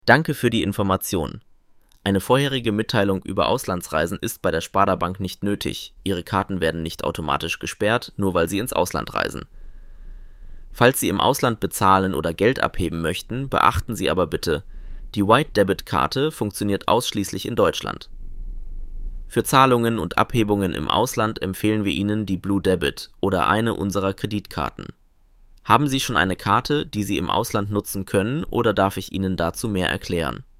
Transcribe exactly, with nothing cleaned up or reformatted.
Danke für die Information. Eine vorherige Mitteilung über Auslandsreisen ist bei der Sparda-Bank nicht nötig, Ihre Karten werden nicht automatisch gesperrt, nur weil Sie ins Ausland reisen. Falls Sie im Ausland bezahlen oder Geld abheben möchten, beachten Sie aber bitte: Die White-Debit-Karte funktioniert ausschließlich in Deutschland. Für Zahlungen und Abhebungen im Ausland empfehlen wir Ihnen die Blue Debit oder eine unserer Kreditkarten. Haben Sie schon eine Karte, die Sie im Ausland nutzen können, oder darf ich Ihnen dazu mehr erklären?